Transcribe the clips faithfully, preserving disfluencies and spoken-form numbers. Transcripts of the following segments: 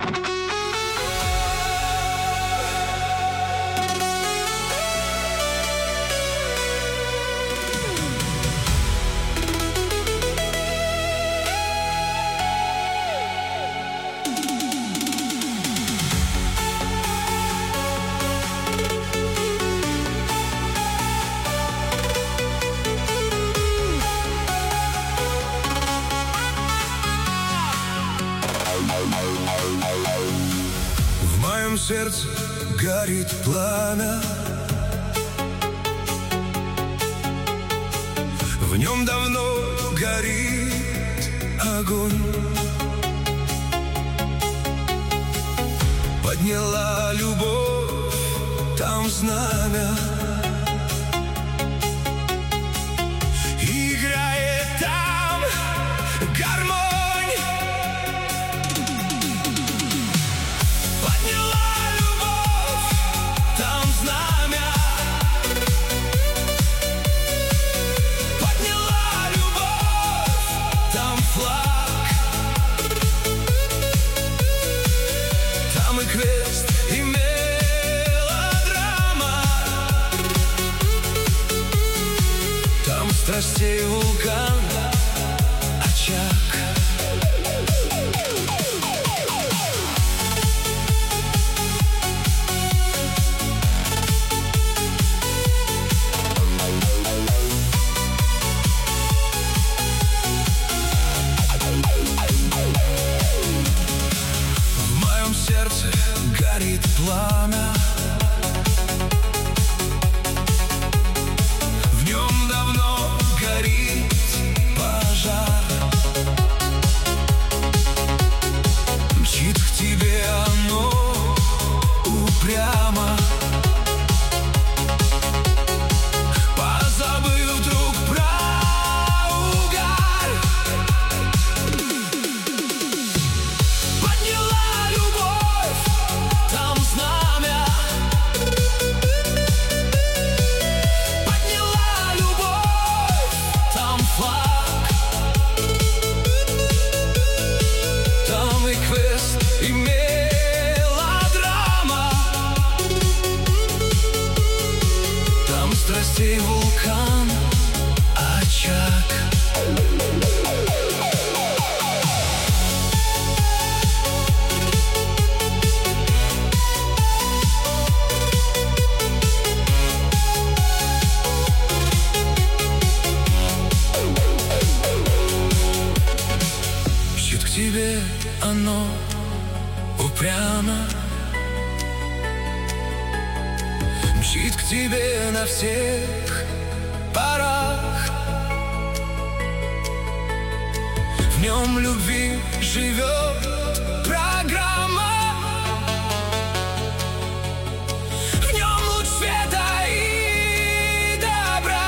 В моем сердце горит пламя, в нем давно горит огонь. Подняла любовь там знамя, играет там гармонь. Квест и мелодрама, там страстей вулкан, очаг. Горит пламя, в нем давно горит пожар. Мчит к тебе оно упрямо, позабыв вдруг про угар. Подняла любовь там знамя, подняла любовь там флаг, там и квест, и мелодрама, там страстей вулкан, очаг. К тебе оно упрямо, мчит к тебе на всех парах. В нем любви живет программа, в нем луч света и добра.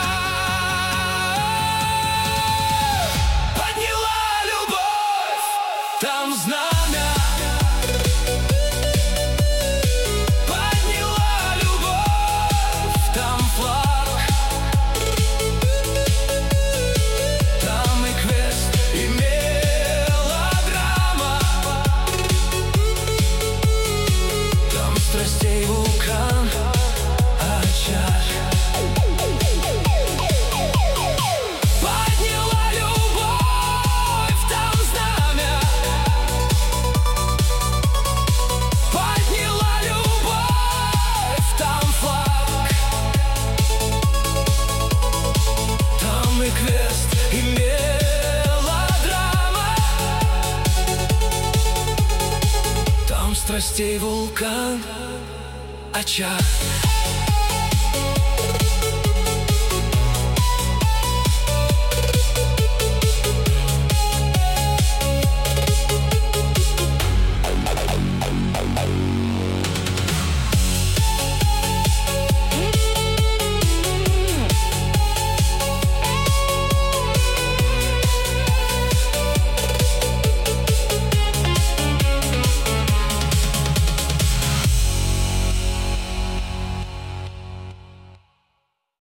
Там знамя, подняла любовь там флаг, там и квест, и мелодрама, там страстей вулкан, очаг. Подняла любовь там знамя, подняла любовь там флаг, там и квест, и мелодрама, там страстей вулкан, очаг.